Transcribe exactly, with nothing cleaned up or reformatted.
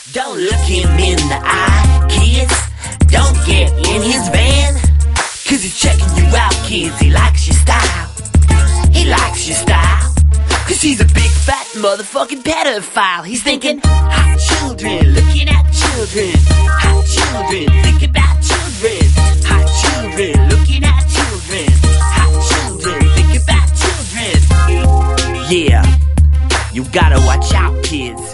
Don't look him in the eye, kids. Don't get in his van, cause he's checking you out, kids. He likes your style. He likes your style, cause he's a big fat motherfucking pedophile. He's thinking, hot children, looking at children. Hot children, think about children. Hot children, looking at children. Hot children, think about children. Yeah, you gotta watch out, kids.